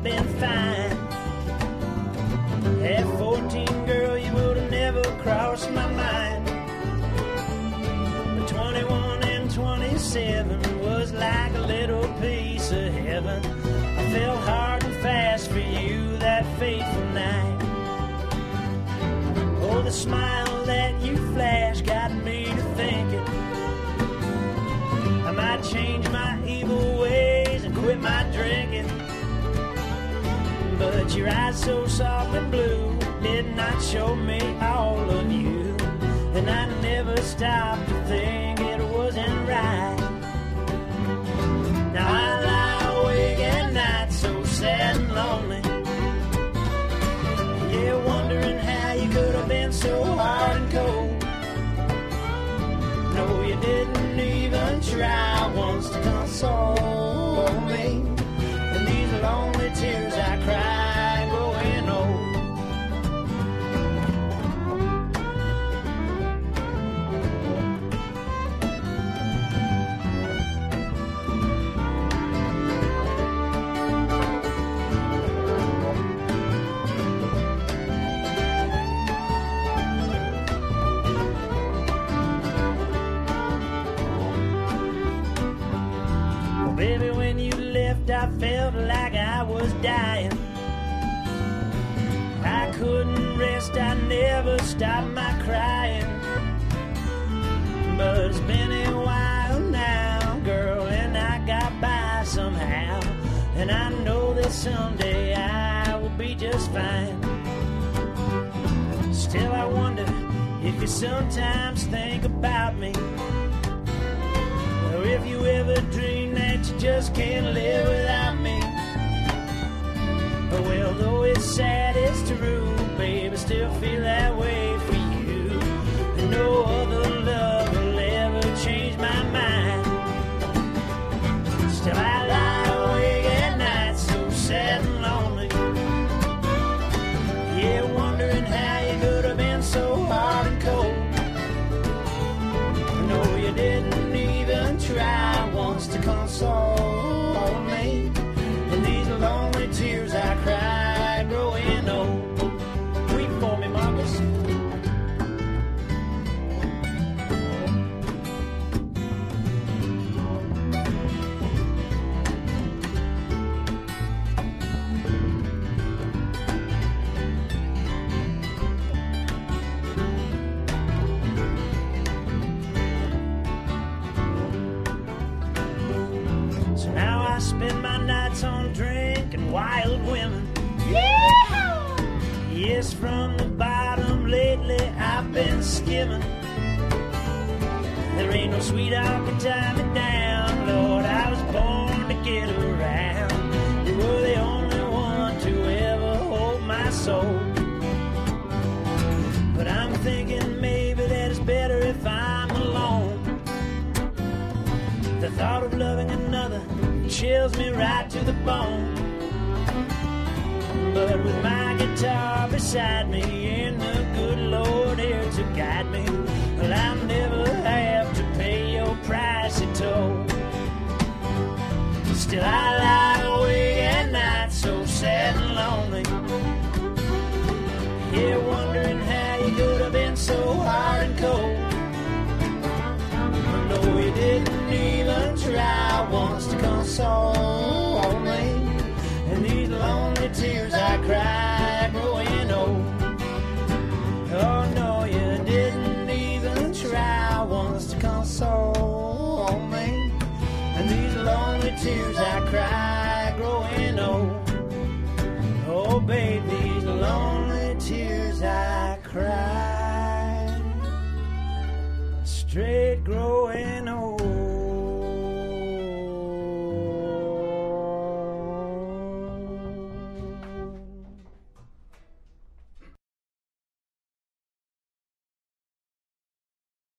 been fine. At 14, girl, you would have never crossed my mind. But 21 and 27 was like a little piece of heaven. I fell hard and fast for you that fateful night. Oh, the smile that you flashed got me to thinking I might change my evil ways and quit my drinking. But your eyes so soft and blue did not show me all of you. And I never stopped to think it wasn't right. Now I lie awake at night so sad and lonely. Yeah, wondering how you could have been so hard and cold. No, you didn't even try once to console me. And these lonely tears I cry growing old. Baby, when you left, I felt like I was dying. I couldn't rest, I never stopped my crying. But it's been a while now, girl, and I got by somehow. And I know that someday I will be just fine. Still, I wonder if you sometimes think about me, or if you ever dream that you just can't live without me. Well, though it's sad, it's true, babe, I still feel that way for you. And no other love will ever change my mind. Still, I lie awake at night so sad and lonely. Yeah, wondering how you could have been so hard and cold. No, you didn't even try once to console me. And these lonely tears I cry growing old. Weep for me, Marcus. So now I spend my nights on drink and wild women. Yeah! Yes, from the bottom lately I've been skimming. There ain't no sweetheart can tie me down. Lord, I was born to get around. You were the only one to ever hold my soul. But I'm thinking maybe that it's better if I'm alone. The thought of loving another chills me right to the bone. But with my guitar beside me and the good Lord here to guide me, well, I'll never have to pay your pricey toll. Still, I lie awake at night so sad and lonely. Yeah, wondering how you could have been so hard and cold. No, you didn't even try once to console me. And these lonely tears I cry growing old. Oh no, you didn't even try once to console me. And these lonely tears I cry growing old. Oh babe, these lonely tears I cry straight growing old.